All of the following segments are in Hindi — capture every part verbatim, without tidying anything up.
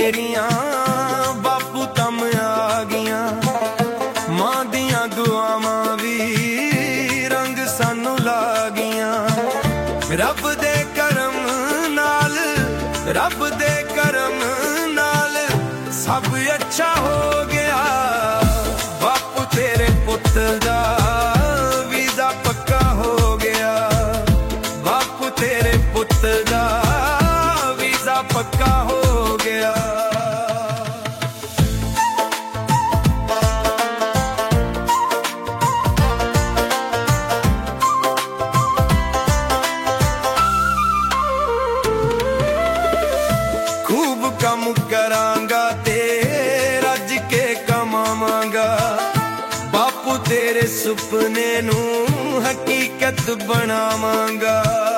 तेरिया बापू तम आ गया, मां दिया दुआवां भी रंग सानू ला गया। रब दे करम नाल, रब दे करम नाल सब अच्छा हो गया। बापू तेरे पुत दा वीजा पक्का हो गया, बापू तेरे पुत दा वीजा पक्का हो गया। खूब कम करांगा ते रज के कमावांगा, बापू तेरे सुपने नू हकीकत बनावांगा।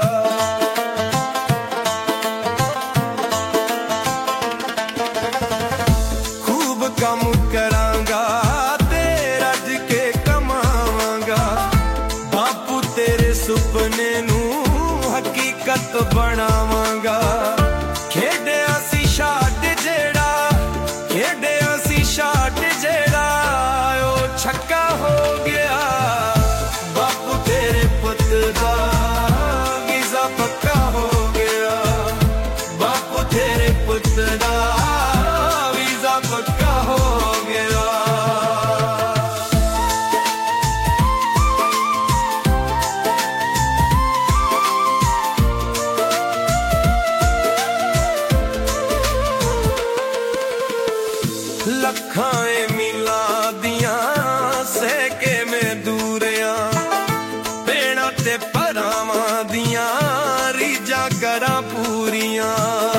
खूब कम करांगा ते रज के कमावांगा, बापू तेरे सुपने नू हकीकत बनावांगा। खेडिया सी शाट जेड़ा, खेडिया सी शाट जेड़ा ओ छक्का हो गया। बापू तेरे पुत दा वीजा पक्का हो गया, बापू तेरे पुत दा वीजा पक्का हो गया। लखां मीला दिया सहके में दूरिया, भेड़ा ते भरावां दिया रीजा करा पूरिया।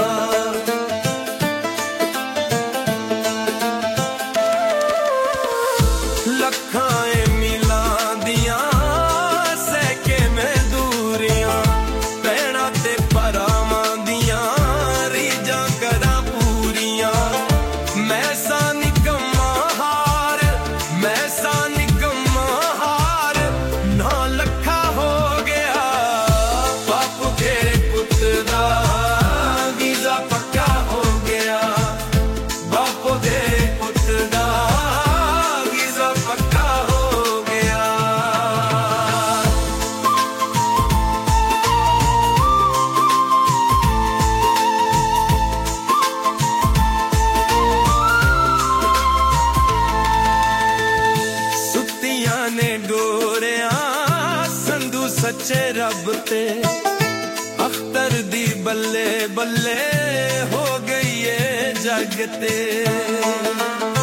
लखां मीला दिया सहके में दूरिया, भेड़ा ते भरावां दिया रीजा करा पूरिया। मैं सा निकम्मा हार, मैं सा निकम्मा हार ना लखा हो गया। बापू तेरे पुत दा वीजा पक्का हो गया, बापू तेरे पुत दा वीजा पक्का हो गया। सुतियां ने डोरिया संधू सच्चे रब ते, अख्तर दी बल्ले बल्ले हो गई है जग ते।